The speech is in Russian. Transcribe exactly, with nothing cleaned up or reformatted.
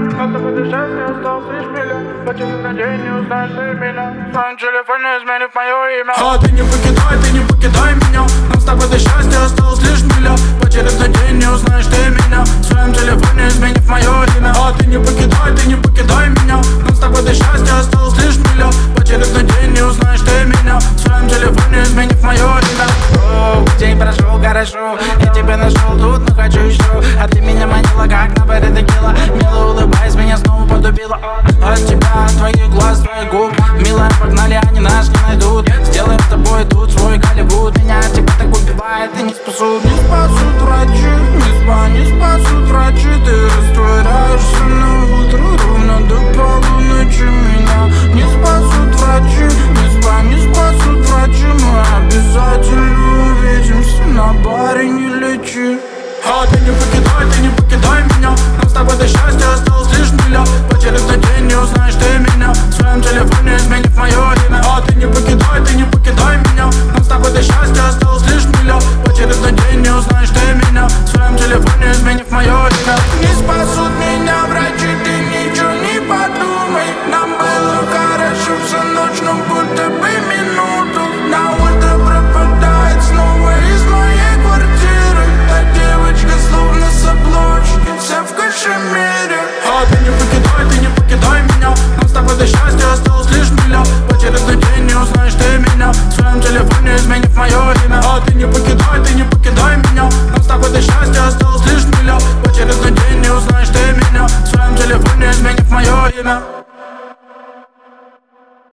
Но с тобой до счастья осталось лишь миля. По через на день не узнаешь ты меня. В своем телефоне изменив мое имя. А ты не покидай, ты не покидай меня. Нам с тобой до счастья осталось лишь миля. По через на день не узнаешь ты меня. В своем телефоне изменив мое имя. А ты не покидай, ты не покидай меня. Нам с тобой до счастья осталось лишь миля. По через на день не узнаешь ты меня. В своем телефоне изменив мое имя. О, день прошел хорошо, я тебя нашел тут, но хочу еще. А ты меня манила, как на баре текила. Мило улыбаясь, меня снова подубила. От тебя, от твоих глаз, твоих губ. Милая, погнали, они нас не найдут. Сделаем с тобой тут свой Голливуд. Меня от тебя так убивает, ты не спасут. Не спасут врачи, не спа, не спасут врачи. Ты растворяешься на утро, ровно до полуночи. Меня не спасут врачи, не спа, не спасут врачи. Мы обязательно увидимся, на баре не лечи. А ты не покидай, ты не покидай меня. Нам с тобой до счастья осталось лишь миля. По через на день не узнаешь ты меня. В своем телефоне изменив мое имя. А ты не покидай, ты не покидай меня. Нам с тобой до счастья осталось лишь миля. По через на день не узнаешь ты меня. В своем телефоне изменив мое имя. Не спасут меня врачи, ты ничего не подумай. Нам было хорошо всю ночь, но будто бы минуту. На утро пропадает снова из моей квартиры. Та девочка словно с обложки, вся в кашемире. А ты не покидай, ты не покидай меня. Нам с тобой до счастья осталось лишь миля. По через на день не узнаешь ты меня. В своем телефоне изменив мое имя. А ты не покидай, ты не покидай меня. Нам с тобой до счастья осталось лишь миля. По через на день не узнаешь ты меня. В своем телефоне изменив мое имя.